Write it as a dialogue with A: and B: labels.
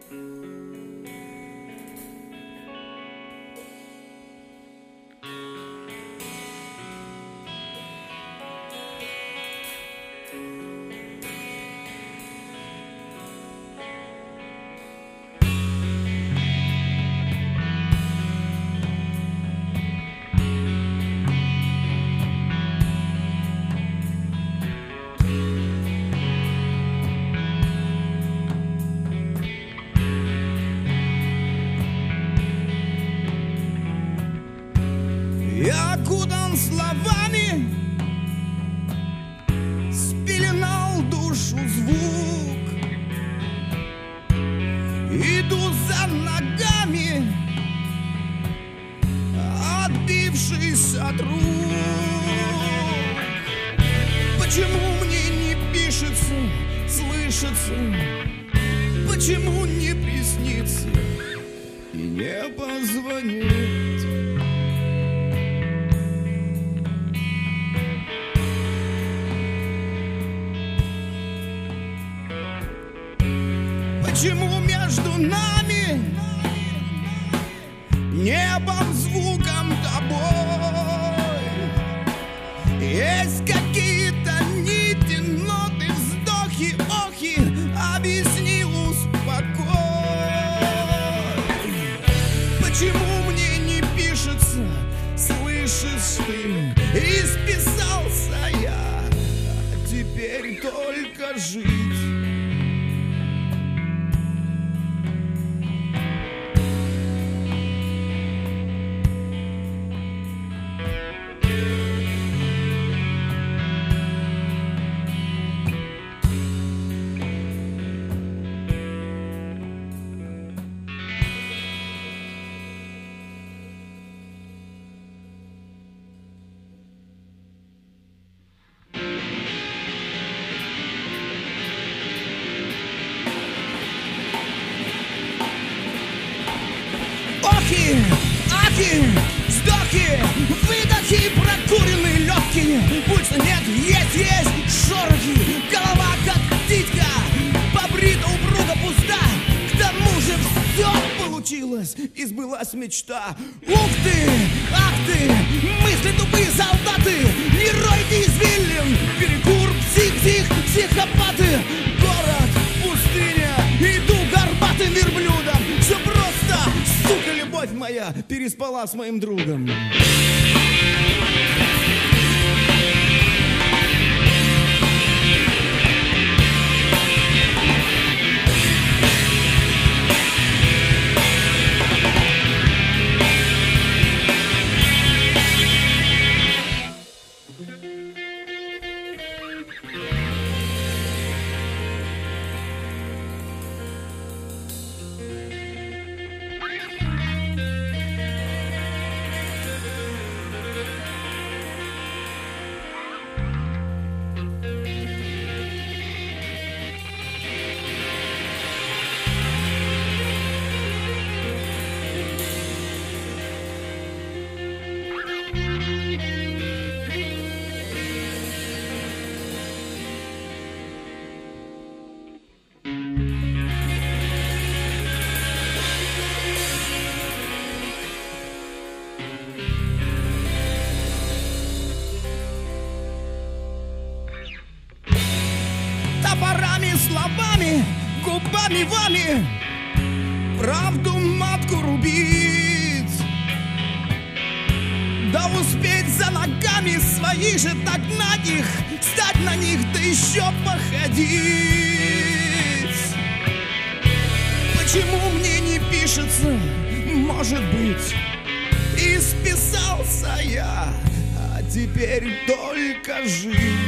A: Я окутан словами, спеленал душу звук. Иду за ногами, отбившись от рук. Почему мне не пишется, слышится? Почему не приснится и не позвонит? Почему между нами, небом, звуком, тобой есть какие-то нити, ноты, вздохи, охи? Объясни, успокой. Почему мне не пишется, слышишь ты? Исписался я, а теперь только жить. Ахи, вздохи, выдохи, прокуренные легкие. Пульса нет, есть шорохи. Голова как птичка, побрита, упруга, пуста. К тому же все получилось, и сбылась мечта. Ух ты, ах ты, мысли тупые солдаты. Не ройте извилин, перекур, псих, психопаты. Город, пустыня, иду горбатым верблюдом. Все просто, сука, любовь моя переспала с моим другом. Топорами, словами, губами вами правду матку рубить, да успеть за ногами своих же догнать их, стать на них, да еще походить. Почему мне не пишется, может быть, исписался я, а теперь только жить.